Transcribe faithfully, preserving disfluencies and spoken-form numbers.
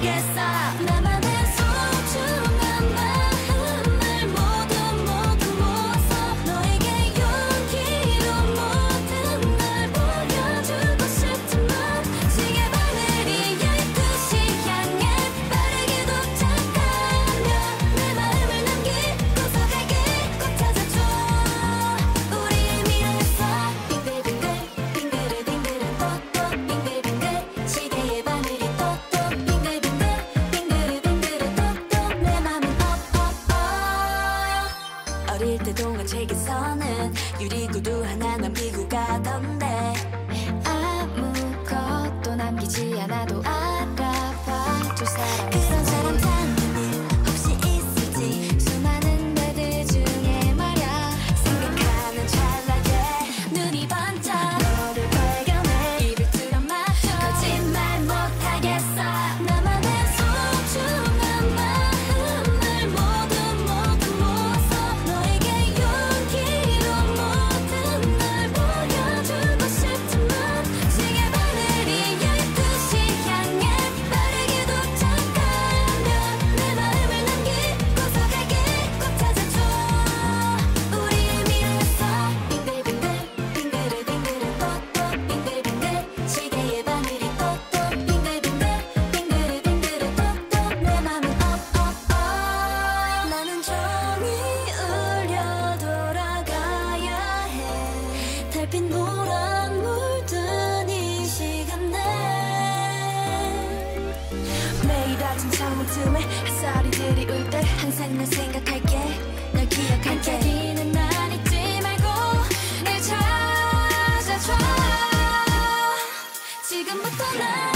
못하겠어. 나만의 소중한 마음을 모두 모두 모아서 너에게 용기로 모든 걸 보여주고 싶지만 시계 바늘이 열두 시 향해 빠르게 도착하며 내 마음을 남기고서 갈게. 꼭 찾아줘 우리의 미래에서. 빙글빙글 빙글빙글 똑똑 빙글빙글 시계의 바늘이 똑똑 빙글빙글 빙글빙글 똑똑 내 맘은 업업업. 어릴 때 동화책에서는 유리구두 하나 남기고 가던데 아무것도 남기지 않아도 알아봐 줄 사람. 그런 사람 찾는 혹시 있을지 수많은 말들 중에 말야. 생각하는 찰나에 눈이 반짝 너를 발견해. 입을 틀어 막혀 거짓말 못하겠어. 나만의 소중한 마음을 모두 모두 모아서 너에게 용기로 모든 걸 보여주고 싶지만 시계 바늘이 열두 시 향해 빠르게 도착하며 내 마음을 남기고서 갈게. 꼭 찾아줘 우리의 미래에서. 빙글빙글 빙글빙글 똑똑 빙글빙글 시계의 바늘이 똑똑 빙글빙글 빙글빙글 똑똑 내 맘은 업업업. 나는 종이 울려 돌아가야 해. 달빛 노란 물든 이 시간에 매일 아침 창문 틈에 햇살이 들이올 때 항상 난 생각할게. 널 기억할게. 반짝이는 난 잊지 말고 날 찾아줘. 지금부터 난